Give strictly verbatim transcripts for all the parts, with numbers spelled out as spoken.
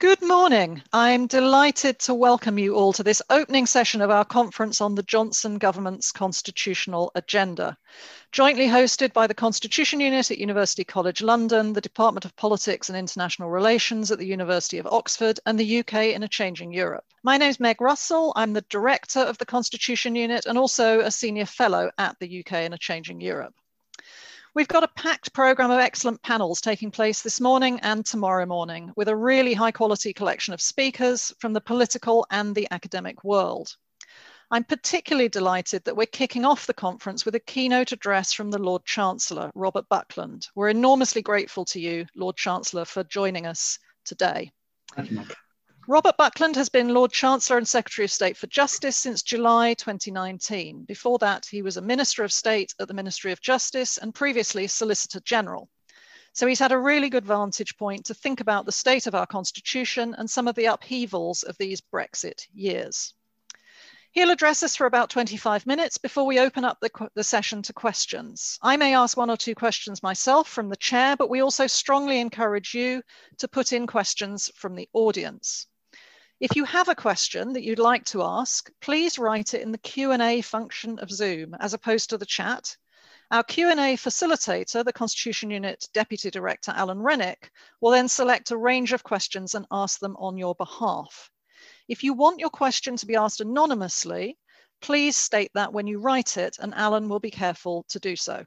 Good morning. I'm delighted to welcome you all to this opening session of our conference on the Johnson government's constitutional agenda, jointly hosted by the Constitution Unit at University College London, the Department of Politics and International Relations at the University of Oxford, and the U K in a Changing Europe. My name is Meg Russell. I'm the Director of the Constitution Unit and also a Senior Fellow at the U K in a Changing Europe. We've got a packed programme of excellent panels taking place this morning and tomorrow morning, with a really high quality collection of speakers from the political and the academic world. I'm particularly delighted that we're kicking off the conference with a keynote address from the Lord Chancellor, Robert Buckland. We're enormously grateful to you, Lord Chancellor, for joining us today. Thank you, Mark. Robert Buckland has been Lord Chancellor and Secretary of State for Justice since July twenty nineteen. Before that, he was a Minister of State at the Ministry of Justice and previously Solicitor General. So he's had a really good vantage point to think about the state of our Constitution and some of the upheavals of these Brexit years. He'll address us for about twenty-five minutes before we open up the, the session to questions. I may ask one or two questions myself from the chair, but we also strongly encourage you to put in questions from the audience. If you have a question that you'd like to ask, please write it in the Q and A function of Zoom as opposed to the chat. Our Q and A facilitator, the Constitution Unit Deputy Director Alan Rennick, will then select a range of questions and ask them on your behalf. If you want your question to be asked anonymously, please state that when you write it and Alan will be careful to do so.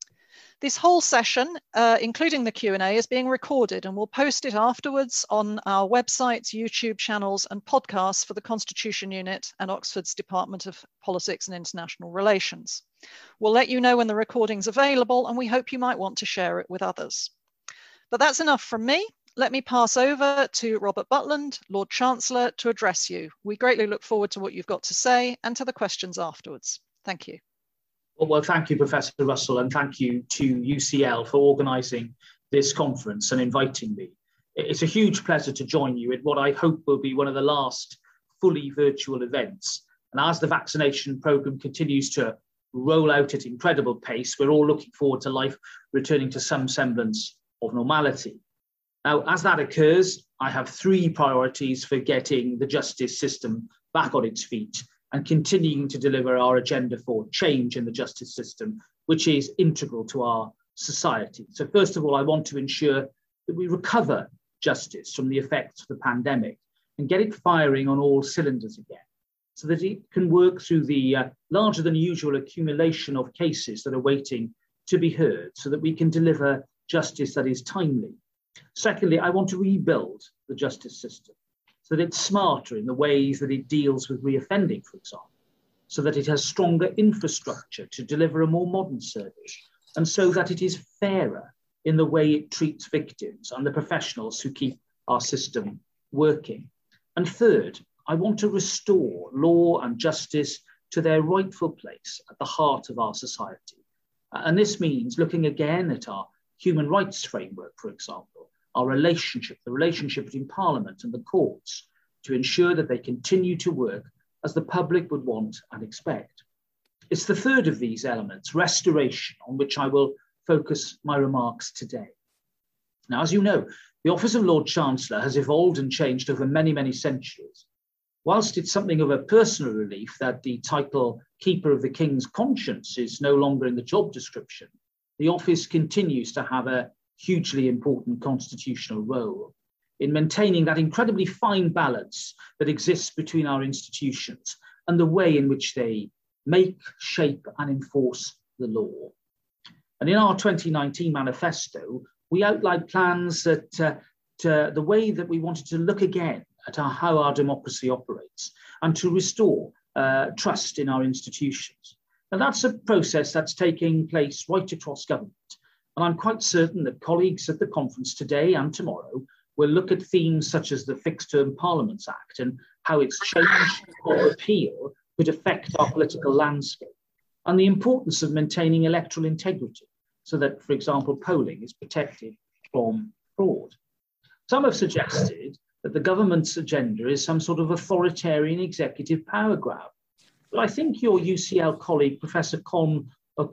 This whole session, uh, including the Q and A, is being recorded and we'll post it afterwards on our websites, YouTube channels and podcasts for the Constitution Unit and Oxford's Department of Politics and International Relations. We'll let you know when the recording's available and we hope you might want to share it with others. But that's enough from me. Let me pass over to Robert Buckland, Lord Chancellor, to address you. We greatly look forward to what you've got to say and to the questions afterwards. Thank you. Well, thank you, Professor Russell, and thank you to U C L for organising this conference and inviting me. It's a huge pleasure to join you at what I hope will be one of the last fully virtual events. And as the vaccination programme continues to roll out at incredible pace, we're all looking forward to life returning to some semblance of normality. Now, as that occurs, I have three priorities for getting the justice system back on its feet and continuing to deliver our agenda for change in the justice system, which is integral to our society. So first of all, I want to ensure that we recover justice from the effects of the pandemic and get it firing on all cylinders again, so that it can work through the uh, larger than usual accumulation of cases that are waiting to be heard, so that we can deliver justice that is timely. Secondly, I want to rebuild the justice system, so that it's smarter in the ways that it deals with reoffending, for example, so that it has stronger infrastructure to deliver a more modern service, and so that it is fairer in the way it treats victims and the professionals who keep our system working. And third, I want to restore law and justice to their rightful place at the heart of our society. And this means looking again at our human rights framework, for example, our relationship, the relationship between Parliament and the courts, to ensure that they continue to work as the public would want and expect. It's the third of these elements, restoration, on which I will focus my remarks today. Now, as you know, the office of Lord Chancellor has evolved and changed over many, many centuries. Whilst it's something of a personal relief that the title Keeper of the King's Conscience is no longer in the job description, the office continues to have a hugely important constitutional role in maintaining that incredibly fine balance that exists between our institutions and the way in which they make, shape and enforce the law. And in our twenty nineteen manifesto, we outlined plans that uh, to the way that we wanted to look again at our, how our democracy operates and to restore uh, trust in our institutions. And that's a process that's taking place right across government. And I'm quite certain that colleagues at the conference today and tomorrow will look at themes such as the Fixed Term Parliaments Act and how its change or repeal could affect our political landscape, and the importance of maintaining electoral integrity so that, for example, polling is protected from fraud. Some have suggested that the government's agenda is some sort of authoritarian executive power grab. But I think your U C L colleague, Professor Con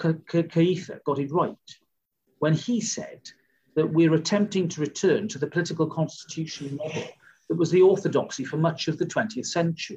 Keitha, got it right when he said that we're attempting to return to the political constitutional model that was the orthodoxy for much of the twentieth century.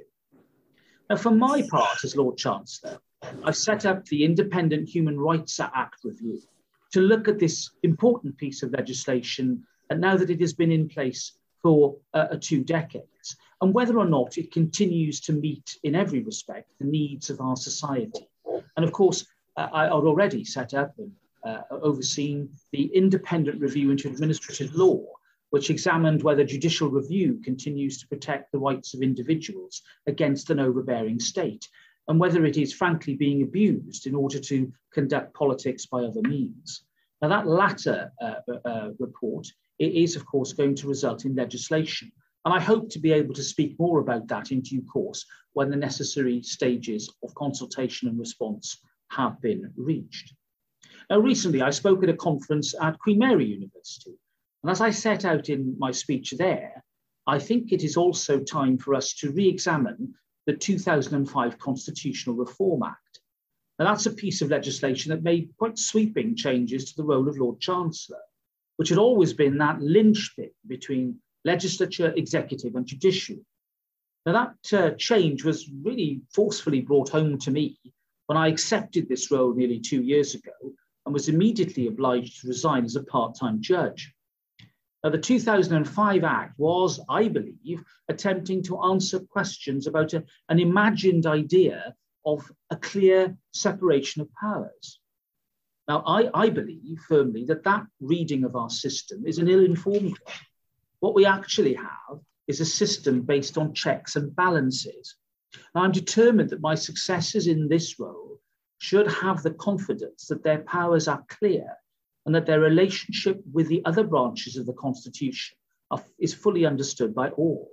Now, for my part as Lord Chancellor, I set up the Independent Human Rights Act review to look at this important piece of legislation, and now that it has been in place for uh, two decades, and whether or not it continues to meet in every respect the needs of our society. And of course, uh, I had already set up and uh, overseen the Independent Review into Administrative Law, which examined whether judicial review continues to protect the rights of individuals against an overbearing state, and whether it is frankly being abused in order to conduct politics by other means. Now, that latter uh, uh, report it is, of course, going to result in legislation. And I hope to be able to speak more about that in due course when the necessary stages of consultation and response have been reached. Now, recently, I spoke at a conference at Queen Mary University. And as I set out in my speech there, I think it is also time for us to re-examine the two thousand five Constitutional Reform Act. Now, that's a piece of legislation that made quite sweeping changes to the role of Lord Chancellor, which had always been that linchpin between legislature, executive, and judiciary. Now, that uh, change was really forcefully brought home to me when I accepted this role nearly two years ago and was immediately obliged to resign as a part-time judge. Now, the two thousand five Act was, I believe, attempting to answer questions about a, an imagined idea of a clear separation of powers. Now, I, I believe firmly that that reading of our system is an ill-informed one. What we actually have is a system based on checks and balances. Now, I'm determined that my successors in this role should have the confidence that their powers are clear and that their relationship with the other branches of the Constitution are, is fully understood by all.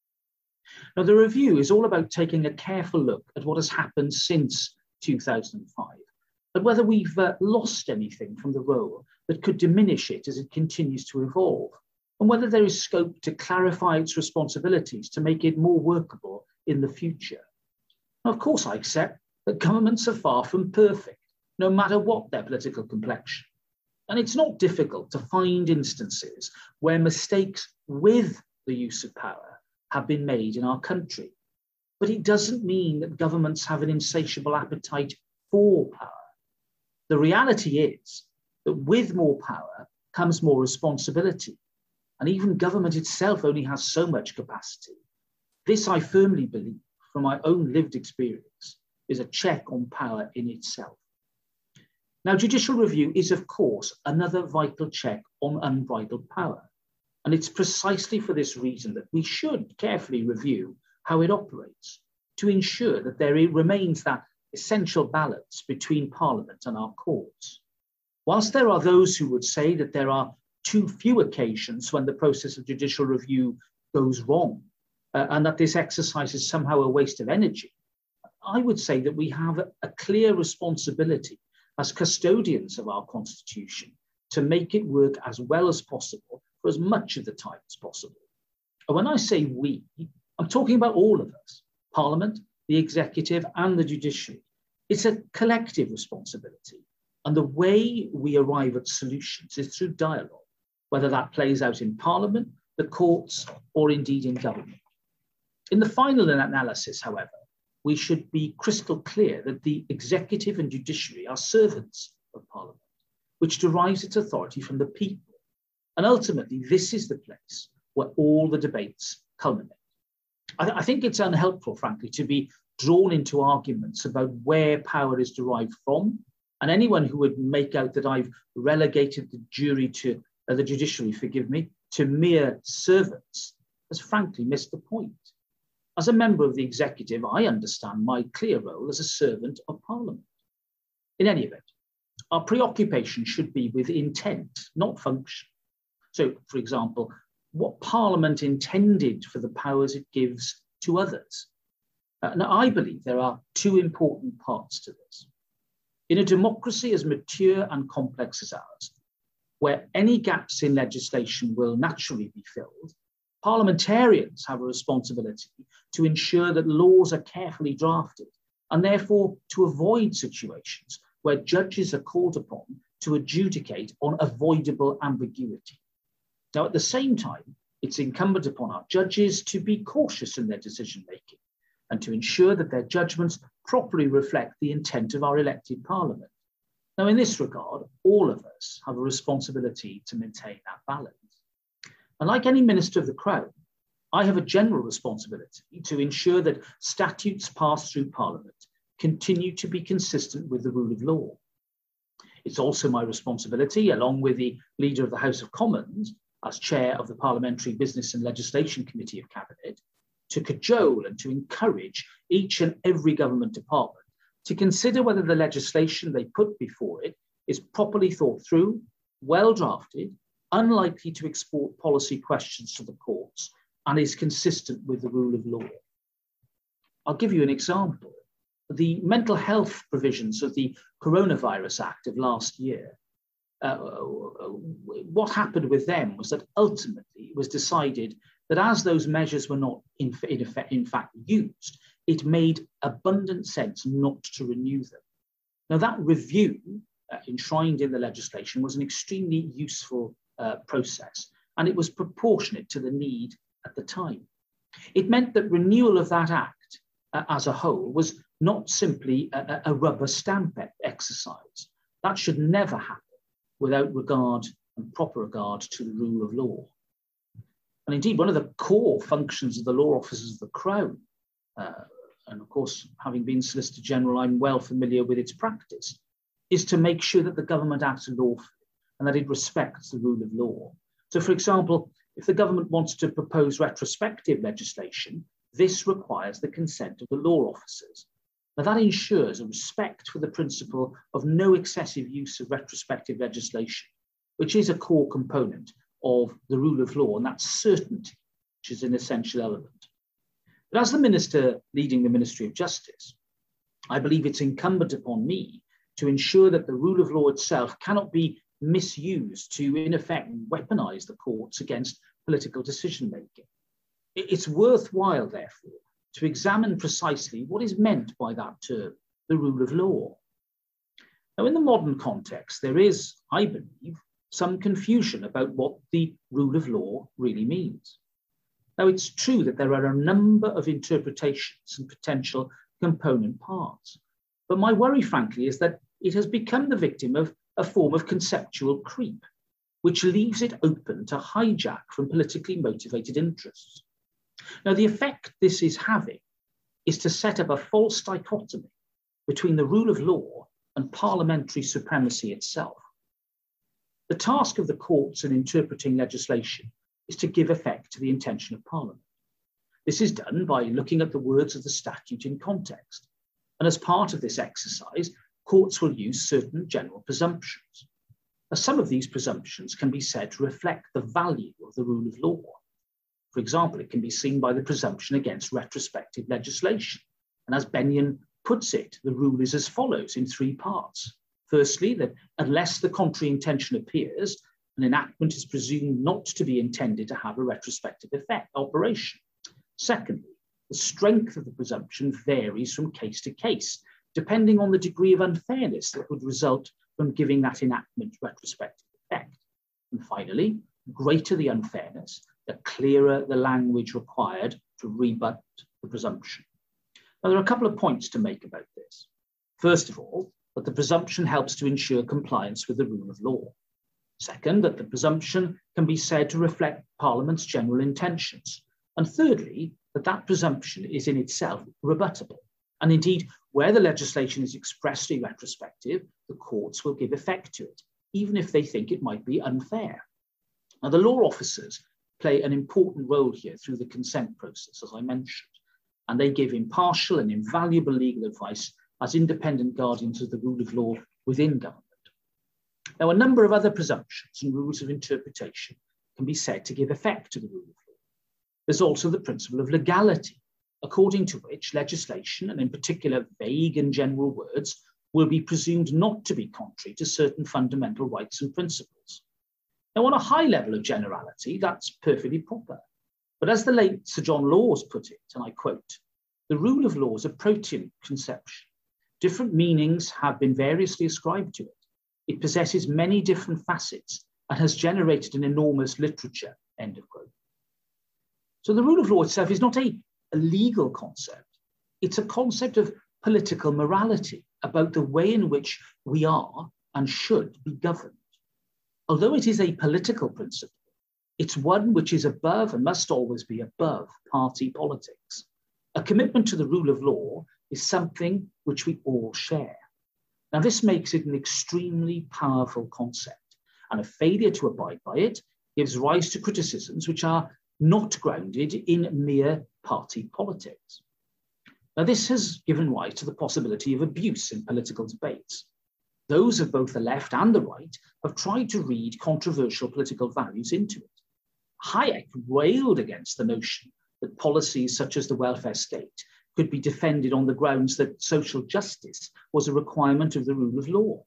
Now, the review is all about taking a careful look at what has happened since two thousand five, and whether we've uh, lost anything from the role that could diminish it as it continues to evolve, and whether there is scope to clarify its responsibilities to make it more workable in the future. Now, of course, I accept that governments are far from perfect, no matter what their political complexion. And it's not difficult to find instances where mistakes with the use of power have been made in our country. But it doesn't mean that governments have an insatiable appetite for power. The reality is that with more power comes more responsibility. And even government itself only has so much capacity. This, I firmly believe, from my own lived experience, is a check on power in itself. Now, judicial review is, of course, another vital check on unbridled power. And it's precisely for this reason that we should carefully review how it operates to ensure that there remains that essential balance between Parliament and our courts. Whilst there are those who would say that there are too few occasions when the process of judicial review goes wrong uh, and that this exercise is somehow a waste of energy, I would say that we have a, a clear responsibility as custodians of our Constitution to make it work as well as possible for as much of the time as possible. And when I say we, I'm talking about all of us, Parliament, the executive, and the judiciary. It's a collective responsibility. And the way we arrive at solutions is through dialogue, whether that plays out in Parliament, the courts, or indeed in government. In the final analysis, however, we should be crystal clear that the executive and judiciary are servants of Parliament, which derives its authority from the people. And ultimately, this is the place where all the debates culminate. I, th I think it's unhelpful, frankly, to be drawn into arguments about where power is derived from. And anyone who would make out that I've relegated the jury to uh, the judiciary, forgive me, to mere servants has frankly missed the point. As a member of the executive, I understand my clear role as a servant of Parliament. In any event, our preoccupation should be with intent, not function. So, for example, what Parliament intended for the powers it gives to others. Uh, now, I believe there are two important parts to this. In a democracy as mature and complex as ours, where any gaps in legislation will naturally be filled, parliamentarians have a responsibility to ensure that laws are carefully drafted and therefore to avoid situations where judges are called upon to adjudicate on avoidable ambiguity. Now, at the same time, It's incumbent upon our judges to be cautious in their decision-making and to ensure that their judgments properly reflect the intent of our elected parliament. Now, in this regard, all of us have a responsibility to maintain that balance. And like any minister of the Crown, I have a general responsibility to ensure that statutes passed through Parliament continue to be consistent with the rule of law. It's also my responsibility, along with the Leader of the House of Commons, as Chair of the Parliamentary Business and Legislation Committee of Cabinet, to cajole and to encourage each and every government department to consider whether the legislation they put before it is properly thought through, well drafted, unlikely to export policy questions to the courts, and is consistent with the rule of law. I'll give you an example. The mental health provisions of the Coronavirus Act of last year, uh, what happened with them was that ultimately it was decided that as those measures were not in, in, effect, in fact used, it made abundant sense not to renew them. Now that review uh, enshrined in the legislation was an extremely useful uh, process, and it was proportionate to the need at the time. It meant that renewal of that act uh, as a whole was not simply a, a rubber stamp exercise. That should never happen without regard and proper regard to the rule of law. And indeed, one of the core functions of the law officers of the Crown, uh, and of course, having been Solicitor General, I'm well familiar with its practice, is to make sure that the government acts lawfully and that it respects the rule of law. So, for example, if the government wants to propose retrospective legislation, this requires the consent of the law officers. Now, that ensures a respect for the principle of no excessive use of retrospective legislation, which is a core component of the rule of law, and that's certainty, which is an essential element. But as the minister leading the Ministry of Justice, I believe it's incumbent upon me to ensure that the rule of law itself cannot be misused to, in effect, weaponize the courts against political decision-making. It's worthwhile, therefore, to examine precisely what is meant by that term, the rule of law. Now, in the modern context, there is, I believe, some confusion about what the rule of law really means. Now, it's true that there are a number of interpretations and potential component parts, but my worry, frankly, is that it has become the victim of a form of conceptual creep, which leaves it open to hijack from politically motivated interests. Now, the effect this is having is to set up a false dichotomy between the rule of law and parliamentary supremacy itself. The task of the courts in interpreting legislation is to give effect to the intention of Parliament. This is done by looking at the words of the statute in context. And as part of this exercise, courts will use certain general presumptions. Now, some of these presumptions can be said to reflect the value of the rule of law. For example, it can be seen by the presumption against retrospective legislation. And as Benyon puts it, the rule is as follows in three parts. Firstly, that unless the contrary intention appears, an enactment is presumed not to be intended to have a retrospective effect operation. Secondly, the strength of the presumption varies from case to case, depending on the degree of unfairness that would result from giving that enactment retrospective effect. And finally, greater the unfairness, the clearer the language required to rebut the presumption. Now, there are a couple of points to make about this. First of all, that the presumption helps to ensure compliance with the rule of law. Second, that the presumption can be said to reflect Parliament's general intentions. And thirdly, that that presumption is in itself rebuttable. And indeed, where the legislation is expressly retrospective, the courts will give effect to it, even if they think it might be unfair. Now, the law officers play an important role here through the consent process, as I mentioned, and they give impartial and invaluable legal advice as independent guardians of the rule of law within government. Now, a number of other presumptions and rules of interpretation can be said to give effect to the rule of law. There's also the principle of legality, according to which legislation, and in particular vague and general words, will be presumed not to be contrary to certain fundamental rights and principles. Now, on a high level of generality, that's perfectly proper. But as the late Sir John Laws put it, and I quote, "The rule of law is a protean conception. Different meanings have been variously ascribed to it. It possesses many different facets and has generated an enormous literature," end of quote. So the rule of law itself is not a, a legal concept. It's a concept of political morality, about the way in which we are and should be governed. Although it is a political principle, it's one which is above and must always be above party politics. A commitment to the rule of law is something which we all share. Now, this makes it an extremely powerful concept, and a failure to abide by it gives rise to criticisms which are not grounded in mere party politics. Now, this has given rise to the possibility of abuse in political debates. Those of both the left and the right have tried to read controversial political values into it. Hayek railed against the notion that policies such as the welfare state could be defended on the grounds that social justice was a requirement of the rule of law.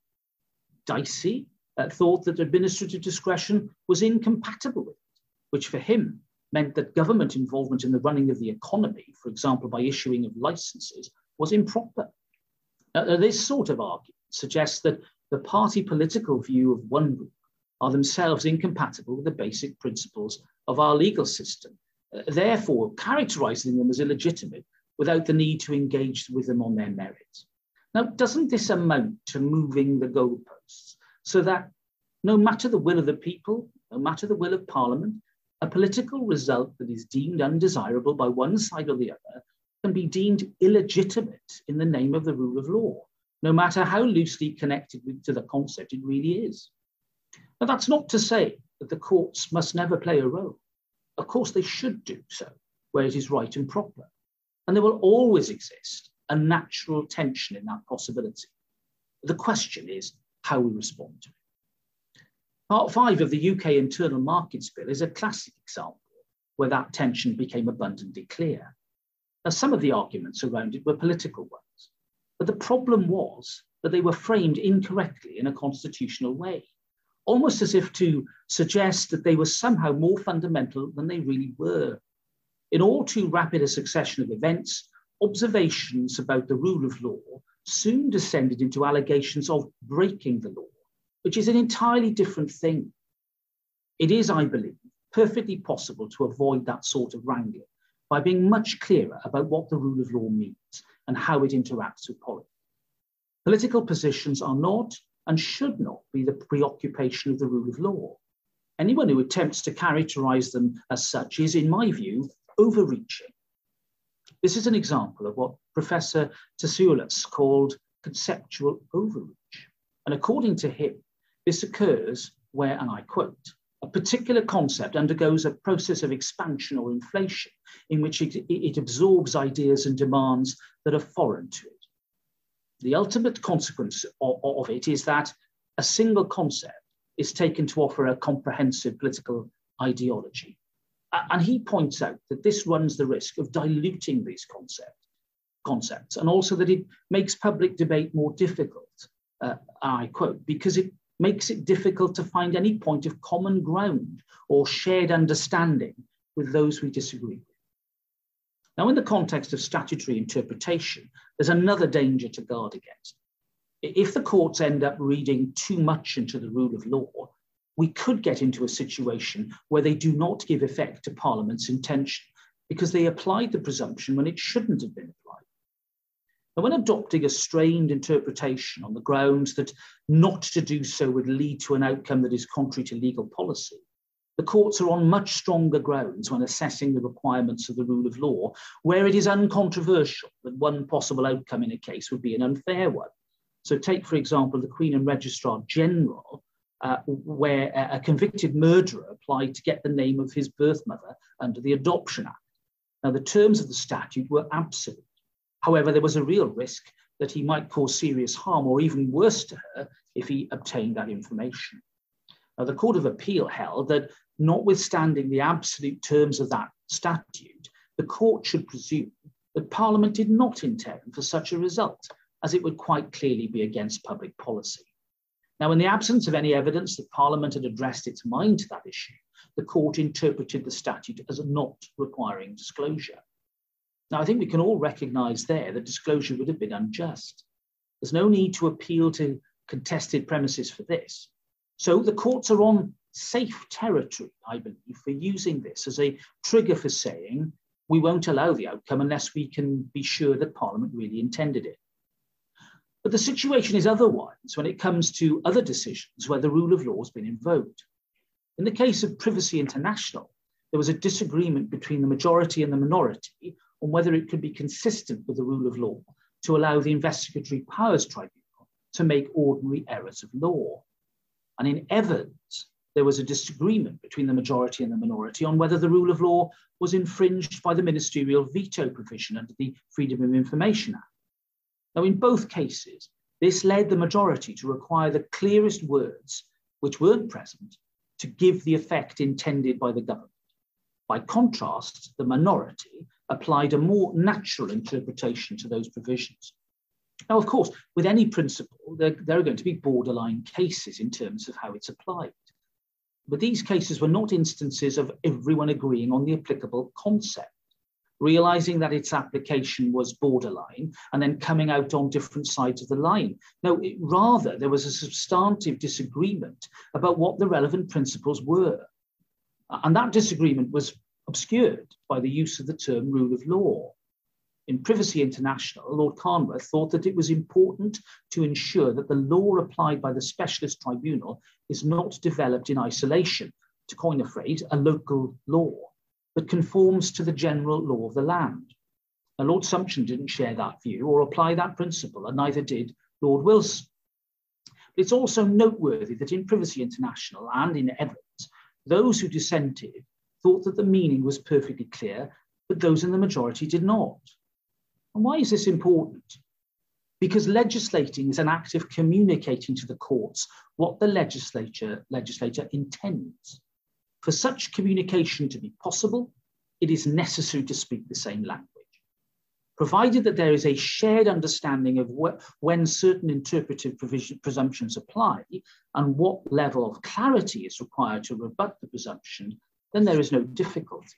Dicey uh, thought that administrative discretion was incompatible with it, which for him meant that government involvement in the running of the economy, for example, by issuing of licenses, was improper. Now, this sort of argument suggests that the party political view of one group are themselves incompatible with the basic principles of our legal system, uh, therefore characterizing them as illegitimate without the need to engage with them on their merits. Now, doesn't this amount to moving the goalposts so that no matter the will of the people, no matter the will of Parliament, a political result that is deemed undesirable by one side or the other can be deemed illegitimate in the name of the rule of law, no matter how loosely connected with, to the concept it really is? Now, that's not to say that the courts must never play a role. Of course, they should do so where it is right and proper. And there will always exist a natural tension in that possibility. The question is how we respond to it. Part five of the U K Internal Markets Bill is a classic example where that tension became abundantly clear. Now, some of the arguments around it were political ones, but the problem was that they were framed incorrectly in a constitutional way, almost as if to suggest that they were somehow more fundamental than they really were. In all too rapid a succession of events, observations about the rule of law soon descended into allegations of breaking the law, which is an entirely different thing. It is, I believe, perfectly possible to avoid that sort of wrangling by being much clearer about what the rule of law means and how it interacts with politics. Political positions are not and should not be the preoccupation of the rule of law. Anyone who attempts to characterize them as such is, in my view, overreaching. This is an example of what Professor Tsoukalos called conceptual overreach. And according to him, this occurs where, and I quote, a particular concept undergoes a process of expansion or inflation in which it, it absorbs ideas and demands that are foreign to it. The ultimate consequence of, of it is that a single concept is taken to offer a comprehensive political ideology. And he points out that this runs the risk of diluting these concept, concepts, and also that it makes public debate more difficult, uh, I quote, because it makes it difficult to find any point of common ground or shared understanding with those we disagree with. Now, in the context of statutory interpretation, there's another danger to guard against. If the courts end up reading too much into the rule of law, we could get into a situation where they do not give effect to Parliament's intention because they applied the presumption when it shouldn't have been applied. Now, when adopting a strained interpretation on the grounds that not to do so would lead to an outcome that is contrary to legal policy, the courts are on much stronger grounds when assessing the requirements of the rule of law, where it is uncontroversial that one possible outcome in a case would be an unfair one. So take, for example, the Queen and Registrar General, Uh, where a convicted murderer applied to get the name of his birth mother under the Adoption Act. Now, the terms of the statute were absolute. However, there was a real risk that he might cause serious harm or even worse to her if he obtained that information. Now, the Court of Appeal held that notwithstanding the absolute terms of that statute, the court should presume that Parliament did not intend for such a result, as it would quite clearly be against public policy. Now, in the absence of any evidence that Parliament had addressed its mind to that issue, the court interpreted the statute as not requiring disclosure. Now, I think we can all recognise there that disclosure would have been unjust. There's no need to appeal to contested premises for this. So the courts are on safe territory, I believe, for using this as a trigger for saying we won't allow the outcome unless we can be sure that Parliament really intended it. But the situation is otherwise when it comes to other decisions where the rule of law has been invoked. In the case of Privacy International, there was a disagreement between the majority and the minority on whether it could be consistent with the rule of law to allow the Investigatory Powers Tribunal to make ordinary errors of law. And in Evans, there was a disagreement between the majority and the minority on whether the rule of law was infringed by the ministerial veto provision under the Freedom of Information Act. Now, in both cases, this led the majority to require the clearest words, which weren't present, to give the effect intended by the government. By contrast, the minority applied a more natural interpretation to those provisions. Now, of course, with any principle, there, there are going to be borderline cases in terms of how it's applied. But these cases were not instances of everyone agreeing on the applicable concept, realizing that its application was borderline and then coming out on different sides of the line. No, it, rather, there was a substantive disagreement about what the relevant principles were. And that disagreement was obscured by the use of the term rule of law. In Privacy International, Lord Carnwath thought that it was important to ensure that the law applied by the specialist tribunal is not developed in isolation, to coin a phrase, a local law, but conforms to the general law of the land. Now, Lord Sumption didn't share that view or apply that principle, and neither did Lord Wilson. But it's also noteworthy that in Privacy International and in Evans, those who dissented thought that the meaning was perfectly clear, but those in the majority did not. And why is this important? Because legislating is an act of communicating to the courts what the legislature, legislator intends. For such communication to be possible, it is necessary to speak the same language. Provided that there is a shared understanding of wh when certain interpretive provision, presumptions apply and what level of clarity is required to rebut the presumption, then there is no difficulty.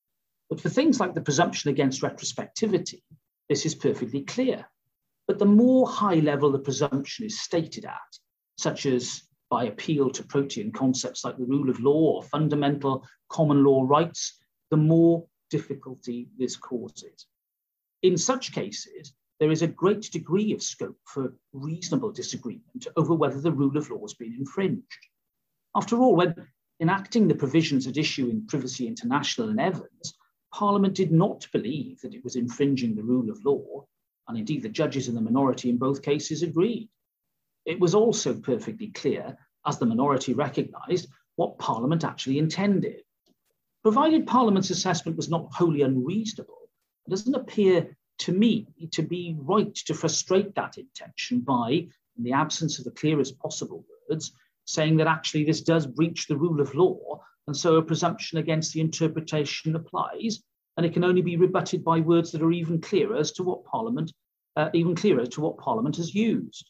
But for things like the presumption against retrospectivity, this is perfectly clear. But the more high level the presumption is stated at, such as by appeal to protean concepts like the rule of law or fundamental common law rights, the more difficulty this causes. In such cases, there is a great degree of scope for reasonable disagreement over whether the rule of law has been infringed. After all, when enacting the provisions at issue in Privacy International and Evans, Parliament did not believe that it was infringing the rule of law, and indeed the judges in the minority in both cases agreed. It was also perfectly clear, as the minority recognised, what Parliament actually intended. Provided Parliament's assessment was not wholly unreasonable, it doesn't appear to me to be right to frustrate that intention by, in the absence of the clearest possible words, saying that actually this does breach the rule of law, and so a presumption against the interpretation applies, and it can only be rebutted by words that are even clearer as to what Parliament, uh, even clearer to what Parliament has used.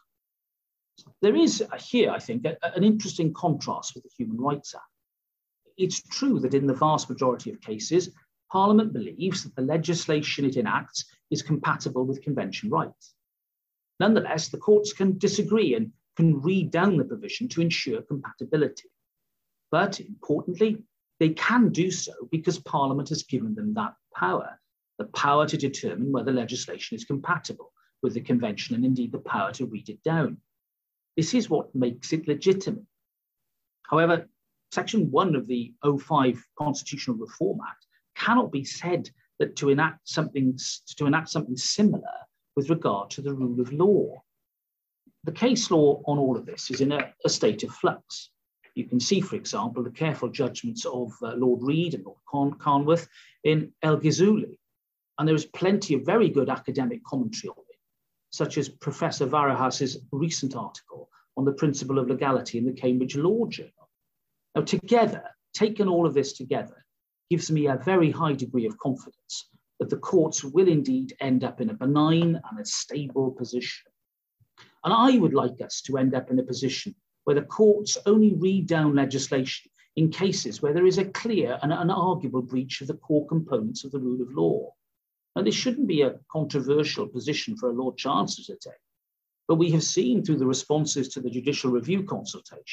There is here, I think, a, an interesting contrast with the Human Rights Act. It's true that in the vast majority of cases, Parliament believes that the legislation it enacts is compatible with convention rights. Nonetheless, the courts can disagree and can read down the provision to ensure compatibility. But importantly, they can do so because Parliament has given them that power, the power to determine whether legislation is compatible with the convention and indeed the power to read it down. This is what makes it legitimate. However, Section one of the oh five Constitutional Reform Act cannot be said that to enact something, to enact something similar with regard to the rule of law. The case law on all of this is in a, a state of flux. You can see, for example, the careful judgments of uh, Lord Reid and Lord Carnwath in El Ghazouli. And there is plenty of very good academic commentary on it, such as Professor Varahas's recent article on the principle of legality in the Cambridge Law Journal. Now, together, taken all of this together, gives me a very high degree of confidence that the courts will indeed end up in a benign and a stable position. And I would like us to end up in a position where the courts only read down legislation in cases where there is a clear and unarguable breach of the core components of the rule of law. And this shouldn't be a controversial position for a Lord Chancellor to take, but we have seen through the responses to the judicial review consultation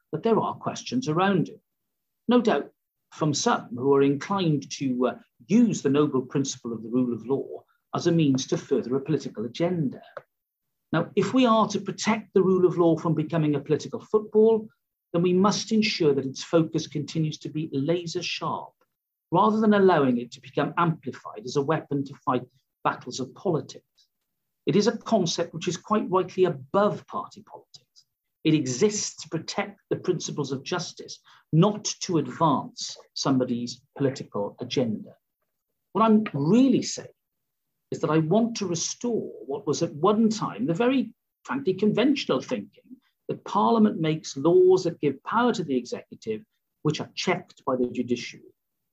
that there are questions around it. No doubt from some who are inclined to uh, use the noble principle of the rule of law as a means to further a political agenda. Now, if we are to protect the rule of law from becoming a political football, then we must ensure that its focus continues to be laser sharp, rather than allowing it to become amplified as a weapon to fight battles of politics. It is a concept which is quite rightly above party politics. It exists to protect the principles of justice, not to advance somebody's political agenda. What I'm really saying is that I want to restore what was at one time the very, frankly, conventional thinking that Parliament makes laws that give power to the executive, which are checked by the judiciary.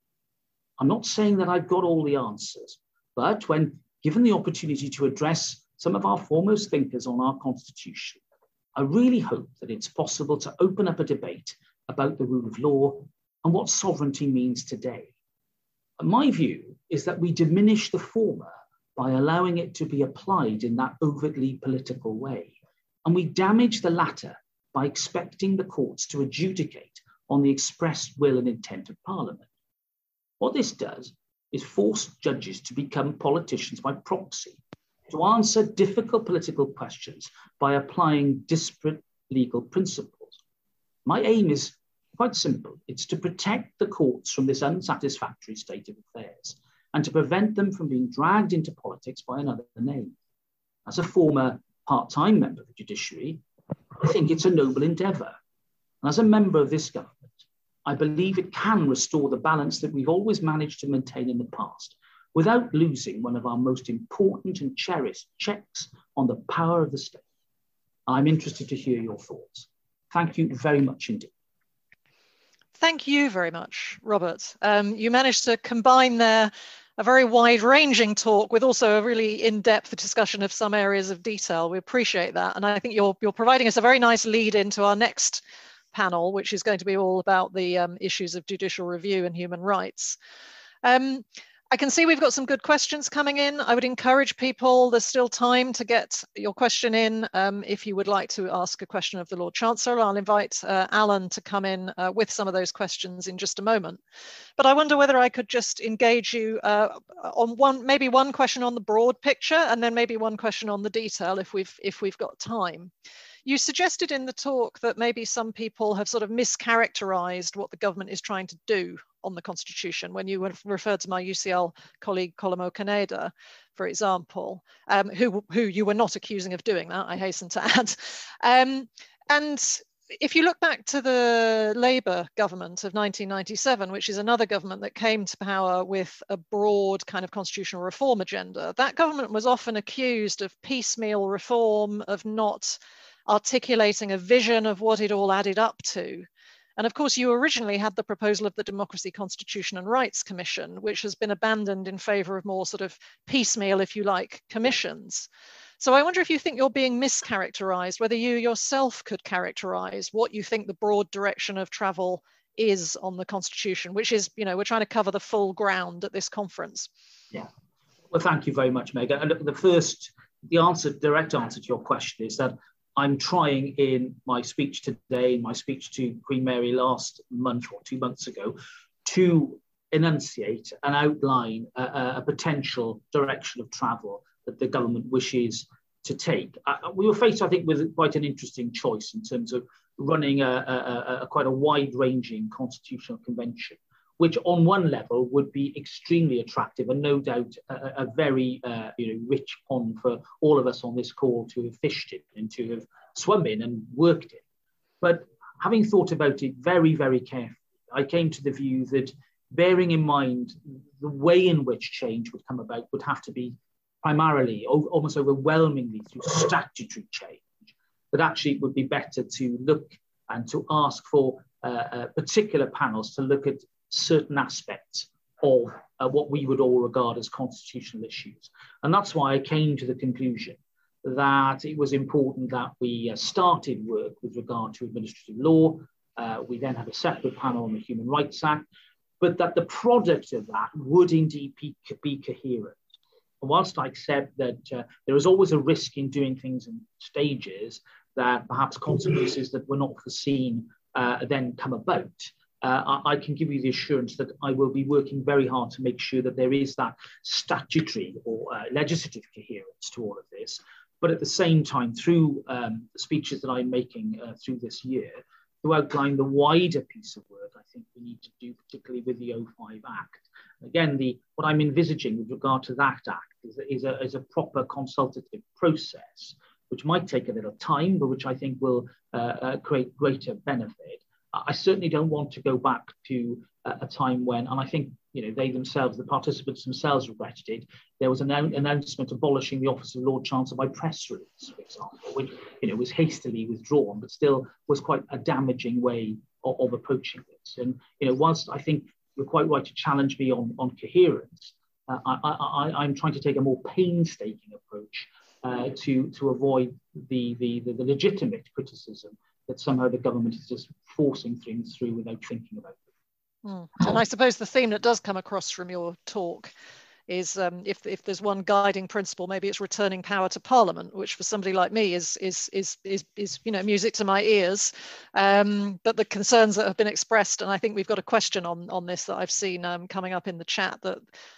I'm not saying that I've got all the answers, but when given the opportunity to address some of our foremost thinkers on our constitution, I really hope that it's possible to open up a debate about the rule of law and what sovereignty means today. And my view is that we diminish the former by allowing it to be applied in that overtly political way, and we damage the latter by expecting the courts to adjudicate on the expressed will and intent of Parliament. What this does is force judges to become politicians by proxy, to answer difficult political questions by applying disparate legal principles. My aim is quite simple. It's to protect the courts from this unsatisfactory state of affairs and to prevent them from being dragged into politics by another name. As a former part-time member of the judiciary, I think it's a noble endeavour. And as a member of this government, I believe it can restore the balance that we've always managed to maintain in the past, without losing one of our most important and cherished checks on the power of the state. I'm interested to hear your thoughts. Thank you very much indeed. Thank you very much, Robert. Um, you managed to combine there a very wide-ranging talk with also a really in-depth discussion of some areas of detail. We appreciate that. And I think you're, you're providing us a very nice lead into our next panel, which is going to be all about the um, issues of judicial review and human rights. Um, I can see we've got some good questions coming in. I would encourage people, there's still time to get your question in. Um, if you would like to ask a question of the Lord Chancellor, I'll invite uh, Alan to come in uh, with some of those questions in just a moment. But I wonder whether I could just engage you uh, on one, maybe one question on the broad picture, and then maybe one question on the detail if we've, if we've got time. You suggested in the talk that maybe some people have sort of mischaracterized what the government is trying to do on the Constitution when you referred to my U C L colleague Kolomo Kaneda, for example, um, who, who you were not accusing of doing that, I hasten to add. Um, and if you look back to the Labour government of nineteen ninety-seven, which is another government that came to power with a broad kind of constitutional reform agenda, that government was often accused of piecemeal reform, of not articulating a vision of what it all added up to. And of course, you originally had the proposal of the Democracy, Constitution and Rights Commission, which has been abandoned in favour of more sort of piecemeal, if you like, commissions. So I wonder if you think you're being mischaracterised, whether you yourself could characterise what you think the broad direction of travel is on the Constitution, which is, you know, we're trying to cover the full ground at this conference. Yeah. Well, thank you very much, Megan. And the first, the answer, direct answer to your question is that I'm trying in my speech today, in my speech to Queen Mary last month or two months ago, to enunciate and outline a, a potential direction of travel that the government wishes to take. Uh, we were faced, I think, with quite an interesting choice in terms of running a, a, a quite a wide-ranging constitutional convention, which on one level would be extremely attractive and no doubt a, a very uh, you know, rich pond for all of us on this call to have fished in and to have swum in and worked in. But having thought about it very, very carefully, I came to the view that bearing in mind the way in which change would come about would have to be primarily, almost overwhelmingly through statutory change, that actually it would be better to look and to ask for uh, uh, particular panels to look at certain aspects of uh, what we would all regard as constitutional issues. And that's why I came to the conclusion that it was important that we uh, started work with regard to administrative law. Uh, we then had a separate panel on the Human Rights Act, but that the product of that would indeed be, be coherent. And whilst I accept that uh, there is always a risk in doing things in stages, that perhaps consequences that were not foreseen uh, then come about, uh, I, I can give you the assurance that I will be working very hard to make sure that there is that statutory or uh, legislative coherence to all of this. But at the same time, through um, the speeches that I'm making uh, through this year, to outline the wider piece of work I think we need to do, particularly with the O five Act. Again, the, what I'm envisaging with regard to that Act is, is, a, is a proper consultative process, which might take a little time, but which I think will uh, uh, create greater benefit. I certainly don't want to go back to uh, a time when, and I think you know they themselves, the participants themselves regretted it, there was an announcement abolishing the office of Lord Chancellor by press release, for example, which you know was hastily withdrawn, but still was quite a damaging way of, of approaching this. And you know, whilst I think you're quite right to challenge me on, on coherence, uh, I, I, I'm trying to take a more painstaking approach uh, to, to avoid the, the, the, the legitimate criticism that somehow the government is just forcing things through without thinking about it. Mm. And I suppose the theme that does come across from your talk is um, if, if there's one guiding principle, maybe it's returning power to Parliament, which for somebody like me is is is is, is you know music to my ears. Um, but the concerns that have been expressed, and I think we've got a question on on this that I've seen um, coming up in the chat, that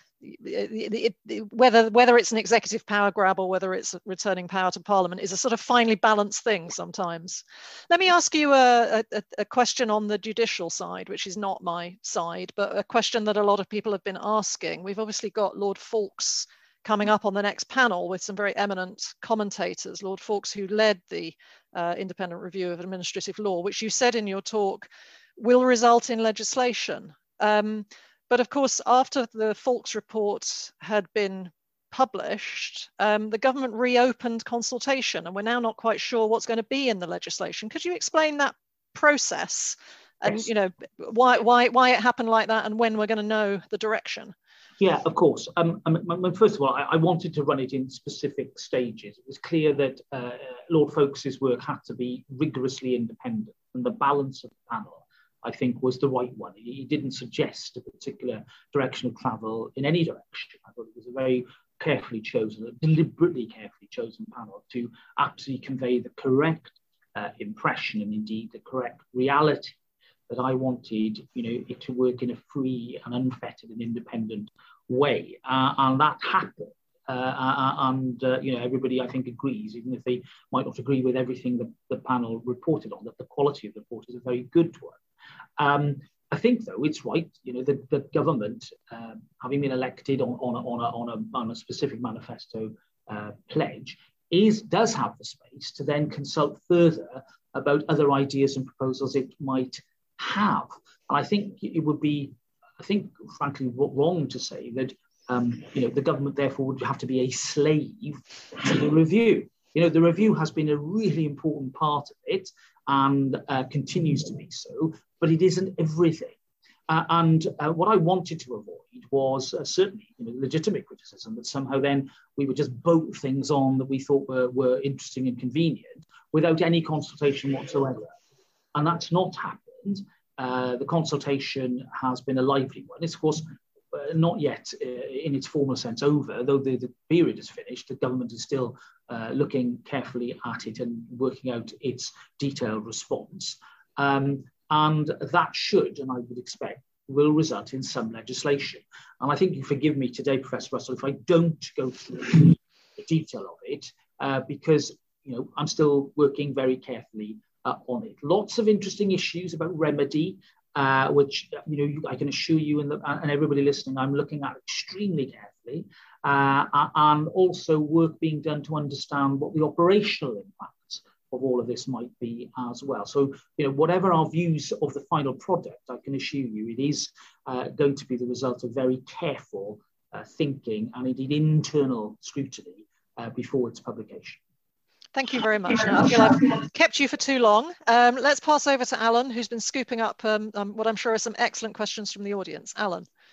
It, it, whether whether it's an executive power grab or whether it's returning power to Parliament is a sort of finely balanced thing sometimes. Let me ask you a, a, a question on the judicial side, which is not my side, but a question that a lot of people have been asking. We've obviously got Lord Fawkes coming up on the next panel with some very eminent commentators. Lord Fawkes, who led the uh, independent review of administrative law, which you said in your talk will result in legislation. Um, But of course, after the Fawkes report had been published, um, the government reopened consultation, and we're now not quite sure what's going to be in the legislation. Could you explain that process and yes. you know why why why it happened like that, and when we're going to know the direction? Yeah, of course. Um, I mean, first of all, I, I wanted to run it in specific stages. It was clear that uh, Lord Fawkes's work had to be rigorously independent, and the balance of the panel, I think, was the right one. He didn't suggest a particular direction of travel in any direction. I thought it was a very carefully chosen, a deliberately carefully chosen panel to actually convey the correct uh, impression and indeed the correct reality that I wanted, you know, it to work in a free and unfettered and independent way. Uh, and that happened. Uh, and, uh, you know, everybody, I think, agrees, even if they might not agree with everything that the panel reported on, that the quality of the report is a very good one. Um, I think, though, it's right, you know, the, the government, um, having been elected on, on, a, on, a, on, a, on a specific manifesto uh, pledge, is does have the space to then consult further about other ideas and proposals it might have. And I think it would be, I think, frankly, wrong to say that, um, you know, the government, therefore, would have to be a slave to the review. You know, the review has been a really important part of it, and uh, continues to be so, but it isn't everything. Uh, and uh, what I wanted to avoid was uh, certainly you know, legitimate criticism that somehow then we would just bolt things on that we thought were, were interesting and convenient without any consultation whatsoever. And that's not happened. Uh, the consultation has been a lively one. It's, of course, uh, not yet uh, in its formal sense over, though the, the period is finished. The government is still uh, looking carefully at it and working out its detailed response. Um, and that should, and I would expect, will result in some legislation. And I think you forgive me today, Professor Russell, if I don't go through the detail of it, uh, because you know I'm still working very carefully uh, on it. Lots of interesting issues about remedy, uh, which you know you, I can assure you and, the, and everybody listening, I'm looking at extremely carefully, uh, and also work being done to understand what the operational impacts of all of this might be as well. So, you know, whatever our views of the final product, I can assure you it is uh, going to be the result of very careful uh, thinking and indeed internal scrutiny uh, before its publication. Thank you very much. I feel I've kept you for too long. Um, let's pass over to Alan, who's been scooping up um, um, what I'm sure are some excellent questions from the audience. Alan.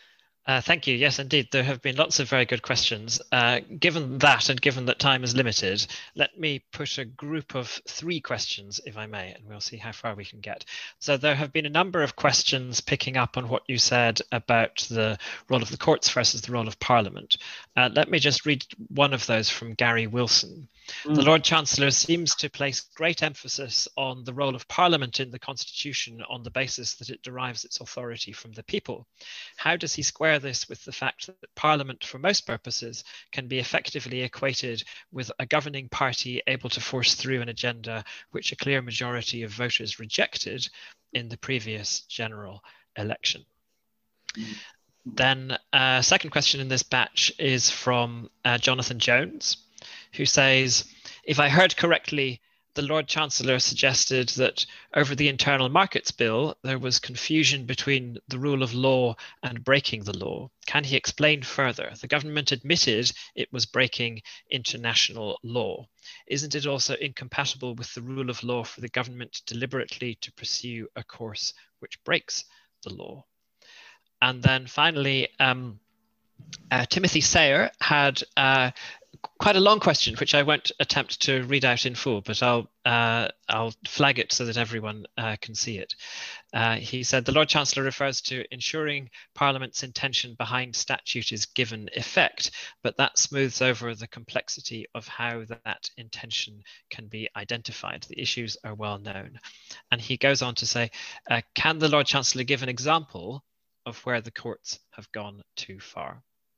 Uh, thank you. Yes, indeed. There have been lots of very good questions. Uh, given that, and given that time is limited, let me put a group of three questions, if I may, and we'll see how far we can get. So there have been a number of questions picking up on what you said about the role of the courts versus the role of Parliament. Uh, let me just read one of those from Gary Wilson. Mm. The Lord Chancellor seems to place great emphasis on the role of Parliament in the Constitution on the basis that it derives its authority from the people. How does he square this with the fact that Parliament, for most purposes, can be effectively equated with a governing party able to force through an agenda which a clear majority of voters rejected in the previous general election? Mm. Then a uh, second question in this batch is from uh, Jonathan Jones, who says, if I heard correctly, the Lord Chancellor suggested that over the Internal Markets Bill, there was confusion between the rule of law and breaking the law. Can he explain further? The government admitted it was breaking international law. Isn't it also incompatible with the rule of law for the government deliberately to pursue a course which breaks the law? And then finally, um, uh, Timothy Sayer had uh, quite a long question, which I won't attempt to read out in full, but I'll uh, I'll flag it so that everyone uh, can see it. Uh, he said, the Lord Chancellor refers to ensuring Parliament's intention behind statute is given effect, but that smooths over the complexity of how that intention can be identified. The issues are well known. And he goes on to say, uh, can the Lord Chancellor give an example of where the courts have gone too far?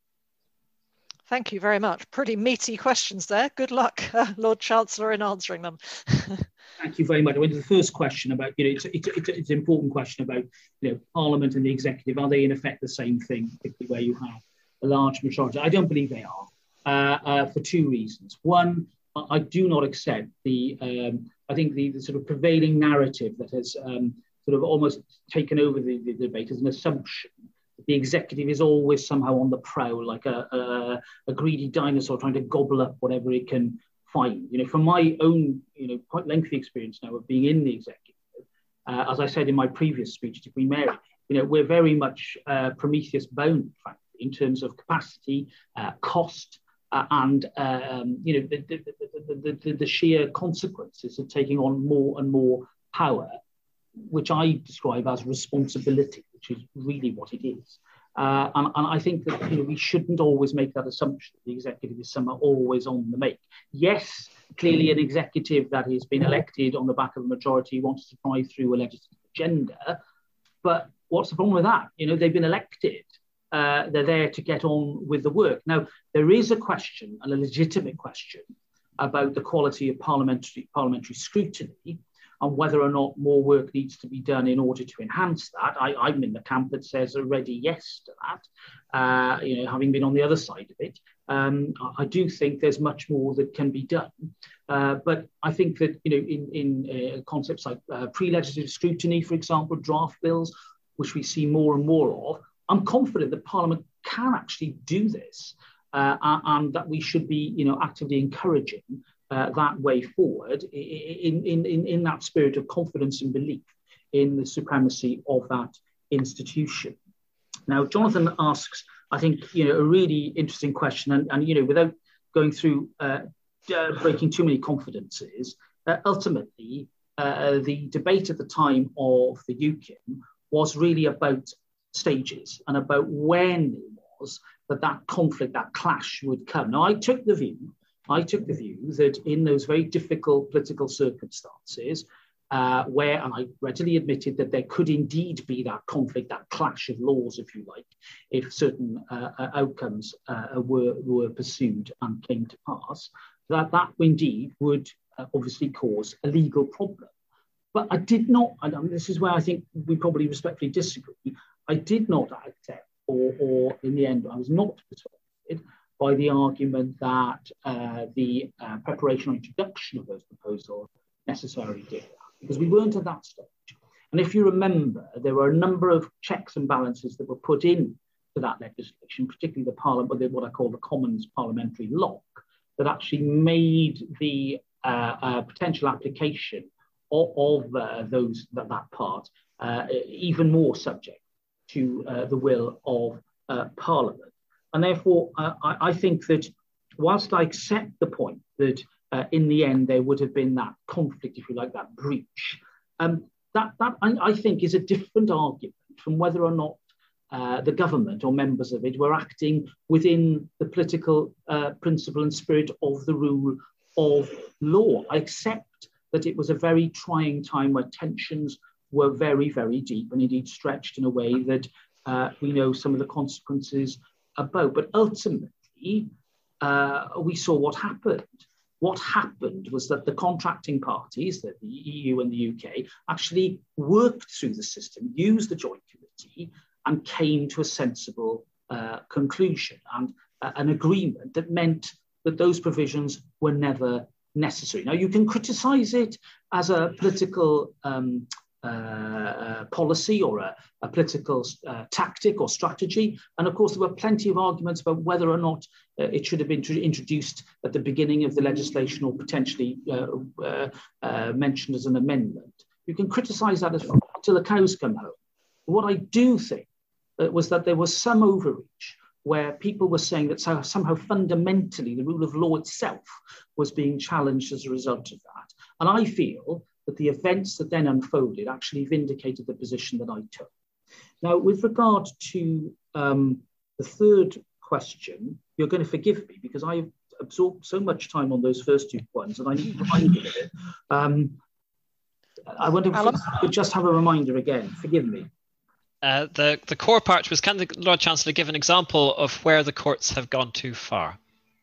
Thank you very much. Pretty meaty questions there. Good luck, uh, Lord Chancellor, in answering them. Thank you very much. I went to the first question about, you know, it's, it's, it's, it's an important question about, you know, Parliament and the executive. Are they in effect the same thing, particularly where you have a large majority? I don't believe they are uh, uh, for two reasons. One, I do not accept the, um, I think the, the sort of prevailing narrative that has um, sort of almost taken over the, the debate as an assumption. The executive is always somehow on the prowl, like a, a, a greedy dinosaur trying to gobble up whatever it can find. You know, from my own, you know, quite lengthy experience now of being in the executive, uh, as I said in my previous speech to Queen Mary, you know, we're very much uh, Prometheus bound, frankly, in terms of capacity, uh, cost, uh, and um, you know, the the, the, the, the sheer consequences of taking on more and more power, which I describe as responsibility, which is really what it is. Uh, and, and I think that, you know, we shouldn't always make that assumption. The executive is somehow always on the make. Yes, clearly an executive that has been elected on the back of a majority wants to drive through a legislative agenda. But what's the problem with that? You know, they've been elected. Uh, they're there to get on with the work. Now, there is a question, and a legitimate question, about the quality of parliamentary, parliamentary scrutiny, and whether or not more work needs to be done in order to enhance that. I, I'm in the camp that says already yes to that, uh, you know, having been on the other side of it. Um, I do think there's much more that can be done. Uh, but I think that, you know, in, in uh, concepts like uh, pre-legislative scrutiny, for example, draft bills, which we see more and more of, I'm confident that Parliament can actually do this, uh, and that we should be, you know, actively encouraging Uh, that way forward in, in, in, in that spirit of confidence and belief in the supremacy of that institution. Now, Jonathan asks, I think, you know, a really interesting question, and, and you know, without going through uh, uh, breaking too many confidences, uh, ultimately, uh, the debate at the time of the U K I M was really about stages and about when it was that that conflict, that clash would come. Now, I took the view I took the view that in those very difficult political circumstances, uh, where, and I readily admitted that there could indeed be that conflict, that clash of laws, if you like, if certain uh, outcomes uh, were, were pursued and came to pass, that that indeed would uh, obviously cause a legal problem. But I did not, and this is where I think we probably respectfully disagree, I did not accept, or, or in the end, I was not persuaded by the argument that uh, the uh, preparation or introduction of those proposals necessarily did that, because we weren't at that stage. And if you remember, there were a number of checks and balances that were put in to that legislation, particularly the parliament, what I call the Commons parliamentary lock, that actually made the uh, uh, potential application of, of uh, those that, that part uh, even more subject to uh, the will of uh, Parliament. And therefore, uh, I, I think that whilst I accept the point that uh, in the end there would have been that conflict, if you like, that breach, um, that, that I, I think is a different argument from whether or not uh, the government or members of it were acting within the political uh, principle and spirit of the rule of law. I accept that it was a very trying time where tensions were very, very deep and indeed stretched in a way that uh, we know some of the consequences about. But ultimately, uh, we saw what happened. What happened was that the contracting parties, that the E U and the U K, actually worked through the system, used the Joint Committee, and came to a sensible uh, conclusion and uh, an agreement that meant that those provisions were never necessary. Now, you can criticise it as a political um, uh, uh, policy or a, a political uh, tactic or strategy. And of course, there were plenty of arguments about whether or not uh, it should have been introduced at the beginning of the legislation or potentially uh, uh, uh, mentioned as an amendment. You can criticise that as till the cows come home. What I do think uh, was that there was some overreach where people were saying that so, somehow fundamentally the rule of law itself was being challenged as a result of that. And I feel that the events that then unfolded actually vindicated the position that I took. Now, with regard to um, the third question, you're going to forgive me because I absorbed so much time on those first two ones and I need reminding of it. Um, I wonder if I could just have a reminder again, forgive me. Uh, the, the core part was, can the Lord Chancellor give an example of where the courts have gone too far?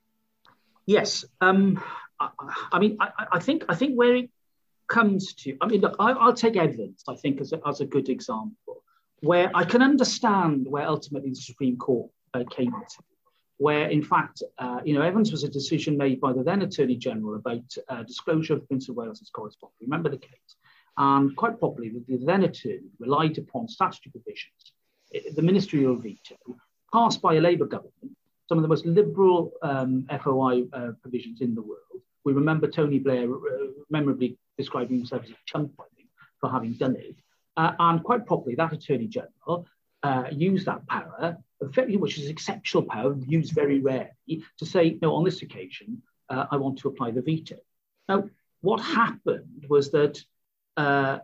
Yes, um, I, I mean, I, I think I think where it comes to, I mean, look, I, I'll take Evans, I think, as a, as a good example, where I can understand where ultimately the Supreme Court uh, came to, where in fact, uh, you know, Evans was a decision made by the then Attorney General about uh, disclosure of Prince of Wales's correspondence. Remember the case? And quite properly, the then attorney relied upon statutory provisions, the ministerial veto, passed by a Labour government, some of the most liberal um, F O I uh, provisions in the world. We remember Tony Blair uh, memorably describing himself as a chump, I think, for having done it. Uh, and quite properly, that Attorney General uh, used that power, which is exceptional power, used very rarely, to say, no, on this occasion, uh, I want to apply the veto. Now, what happened was that Uh,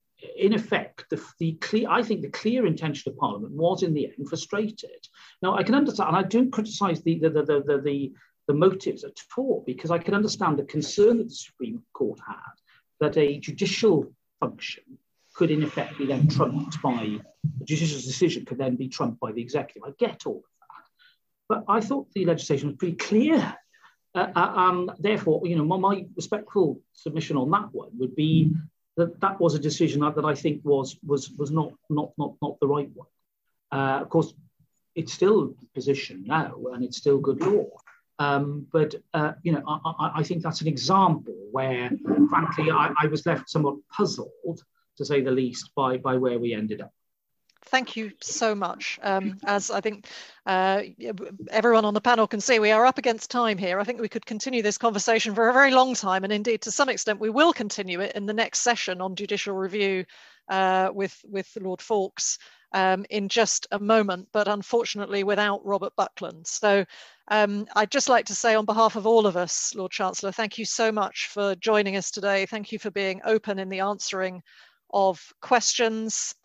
in effect, the, the clear, I think the clear intention of Parliament was in the end frustrated. Now, I can understand, and I don't criticise the, the, the, the, the, the motives at all, because I can understand the concern that the Supreme Court had that a judicial function could in effect be then trumped by, a judicial decision could then be trumped by the executive. I get all of that. But I thought the legislation was pretty clear. Uh, uh, um, therefore, you know, my, my respectful submission on that one would be that that was a decision that, that I think was was was not not not not the right one. Uh, of course, it's still the position now, and it's still good law. Um, but uh, you know, I, I think that's an example where, frankly, I, I was left somewhat puzzled, to say the least, by by where we ended up. Thank you so much. Um, as I think uh, everyone on the panel can see, we are up against time here. I think we could continue this conversation for a very long time, and indeed, to some extent, we will continue it in the next session on judicial review uh, with, with Lord Fawkes um, in just a moment, but unfortunately without Robert Buckland. So um, I'd just like to say on behalf of all of us, Lord Chancellor, thank you so much for joining us today. Thank you for being open in the answering of questions.